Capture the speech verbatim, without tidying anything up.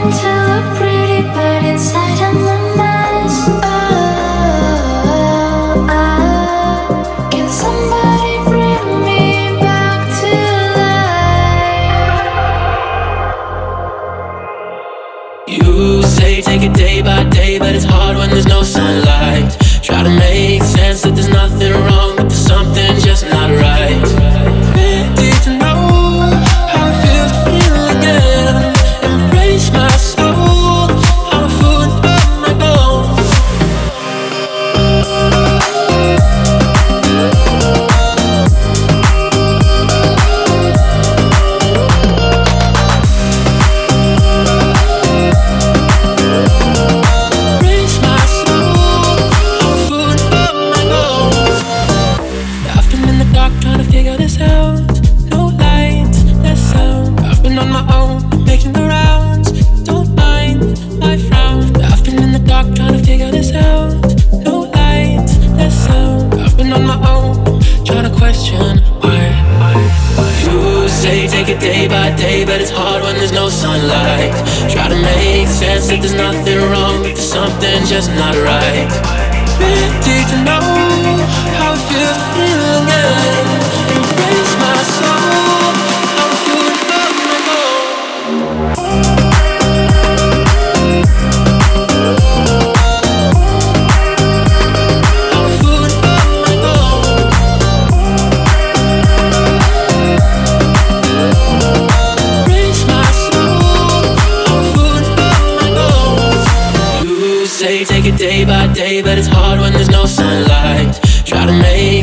to look pretty, but inside I'm a mess. Oh, oh, can somebody bring me back to life? You say take it day by day, but it's hard when there's no sunlight. Try to make sense that there's nothing wrong, but there's something just not right. Ready to know how it feels to feel again. Embrace my soul, I'm a fool of my bones. Embrace my soul, I'm a fool of my bones. I've been in the dark trying to figure this out. No light, less sound. I've been on my own, making the rounds. Don't mind my frown. I've been in the dark trying to figure this out. No light, less sound. I've been on my own, trying to question why. You say take it day by day, but it's hard when there's no sunlight. Try to make sense that there's nothing wrong, but there's something just not right. Ready to know how it feels to feel again. Embrace my soul, I'm a fool of my gold. I'm a fool of my gold. Embrace my soul, I'm a fool of my gold. You say take it day by day, but it's hard when there's no sunlight. Try to make